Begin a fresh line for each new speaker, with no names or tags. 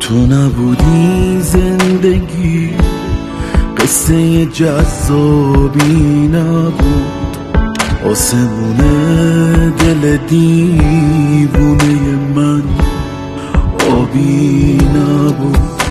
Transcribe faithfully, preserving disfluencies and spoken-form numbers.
تو نبودی زندگی قصه جذابی نبود، آسمون دل دیوونه من آبی نبود.